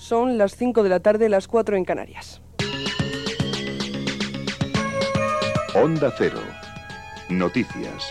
Son las 5 de la tarde, las 4 en Canarias. Onda Cero. Noticias.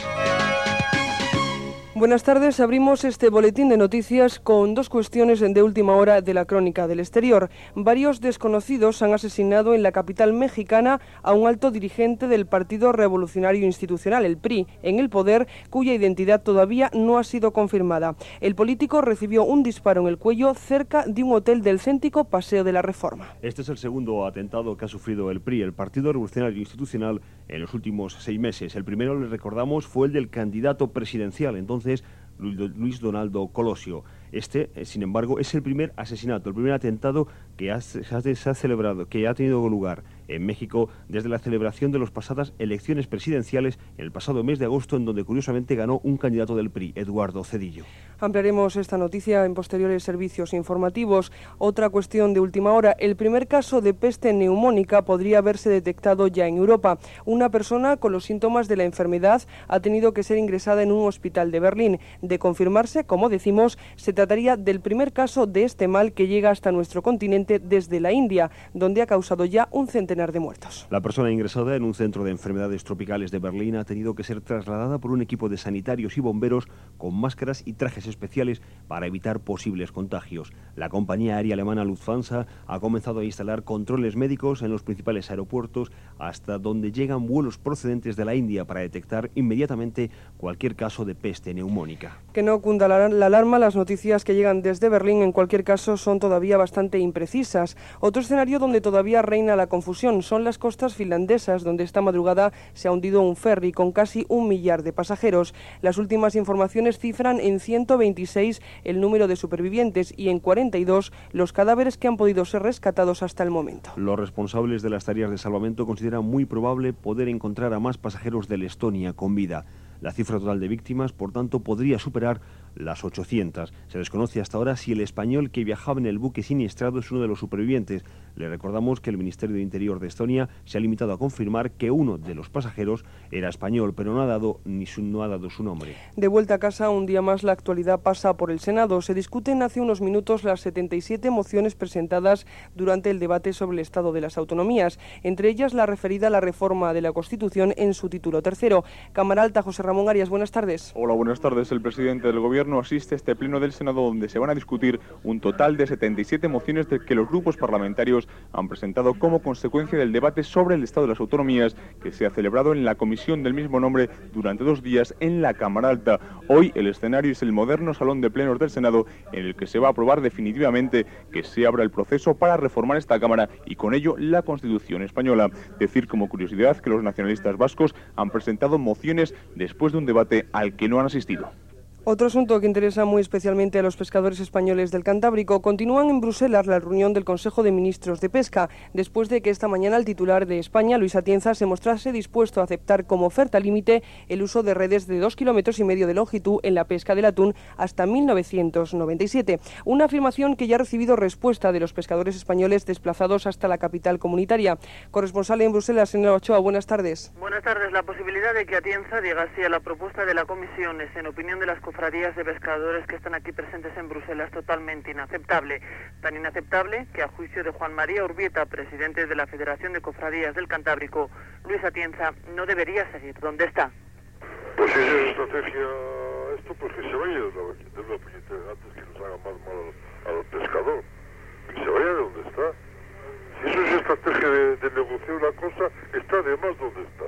Buenas tardes, abrimos este boletín de noticias con dos cuestiones de última hora de la crónica del exterior. Varios desconocidos han asesinado en la capital mexicana a un alto dirigente del Partido Revolucionario Institucional, el PRI, en el poder, cuya identidad todavía no ha sido confirmada. El político recibió un disparo en el cuello cerca de un hotel del céntrico Paseo de la Reforma. Este es el segundo atentado que ha sufrido el PRI, el Partido Revolucionario Institucional, en los últimos 6 meses. El primero, le recordamos, fue el del candidato presidencial, entonces Luis Donaldo Colosio. Este, sin embargo, es el primer asesinato, el primer atentado que se ha celebrado, que ha tenido lugar en México desde la celebración de las pasadas elecciones presidenciales en el pasado mes de agosto, en donde curiosamente ganó un candidato del PRI, Eduardo Zedillo. Ampliaremos esta noticia en posteriores servicios informativos. Otra cuestión de última hora: el primer caso de peste neumónica podría haberse detectado ya en Europa. Una persona con los síntomas de la enfermedad ha tenido que ser ingresada en un hospital de Berlín. De confirmarse, como decimos, se trataría del primer caso de este mal que llega hasta nuestro continente desde la India, donde ha causado ya un centenar de muertos. La persona ingresada en un centro de enfermedades tropicales de Berlín ha tenido que ser trasladada por un equipo de sanitarios y bomberos con máscaras y trajes especiales para evitar posibles contagios. La compañía aérea alemana Lufthansa ha comenzado a instalar controles médicos en los principales aeropuertos hasta donde llegan vuelos procedentes de la India para detectar inmediatamente cualquier caso de peste neumónica. Que no cunda la alarma, las noticias que llegan desde Berlín en cualquier caso son todavía bastante imprecisas. Otro escenario donde todavía reina la confusión son las costas finlandesas, donde esta madrugada se ha hundido un ferry con casi 1 millar de pasajeros. Las últimas informaciones cifran en 126 el número de supervivientes y en 42 los cadáveres que han podido ser rescatados hasta el momento. Los responsables de las tareas de salvamento consideran muy probable poder encontrar a más pasajeros del Estonia con vida. La cifra total de víctimas, por tanto, podría superar las 800. Se desconoce hasta ahora si el español que viajaba en el buque siniestrado es uno de los supervivientes. Le recordamos que el Ministerio de Interior de Estonia se ha limitado a confirmar que uno de los pasajeros era español, pero no ha dado su nombre. De vuelta a casa, un día más la actualidad pasa por el Senado. Se discuten hace unos minutos las 77 mociones presentadas durante el debate sobre el estado de las autonomías, entre ellas la referida a la reforma de la Constitución en su título tercero. Cámara Alta, José Ramón Arias, buenas tardes. Hola, buenas tardes. El presidente del Gobierno asiste a este pleno del Senado, donde se van a discutir un total de 77 mociones que los grupos parlamentarios han presentado como consecuencia del debate sobre el estado de las autonomías que se ha celebrado en la comisión del mismo nombre durante 2 días en la Cámara Alta. Hoy el escenario es el moderno salón de plenos del Senado, en el que se va a aprobar definitivamente que se abra el proceso para reformar esta Cámara y con ello la Constitución española. Decir como curiosidad que los nacionalistas vascos han presentado mociones después de un debate al que no han asistido. Otro asunto que interesa muy especialmente a los pescadores españoles del Cantábrico: continúan en Bruselas la reunión del Consejo de Ministros de Pesca, después de que esta mañana el titular de España, Luis Atienza, se mostrase dispuesto a aceptar como oferta límite el uso de redes de 2,5 kilómetros de longitud en la pesca del atún hasta 1997. Una afirmación que ya ha recibido respuesta de los pescadores españoles desplazados hasta la capital comunitaria. Corresponsal en Bruselas, señora Ochoa, buenas tardes. Buenas tardes. La posibilidad de que Atienza diga sí a la propuesta de la Comisión es, en opinión de las cofradías de pescadores que están aquí presentes en Bruselas, totalmente inaceptable. Tan inaceptable que, a juicio de Juan María Urbieta, presidente de la Federación de Cofradías del Cantábrico, Luis Atienza no debería seguir donde está. Pues si es estrategia esto, pues que se vaya de la puñetera antes que nos haga más mal al pescador. Que se vaya de donde está. Si eso es estrategia de negociar una cosa, está además donde está.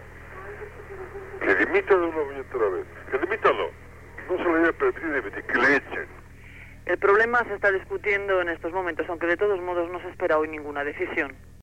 Que dimita de una puñetera vez. Que dimítalo. No se le haya permitido dimitir, que le echen. El problema se está discutiendo en estos momentos, aunque de todos modos no se espera hoy ninguna decisión.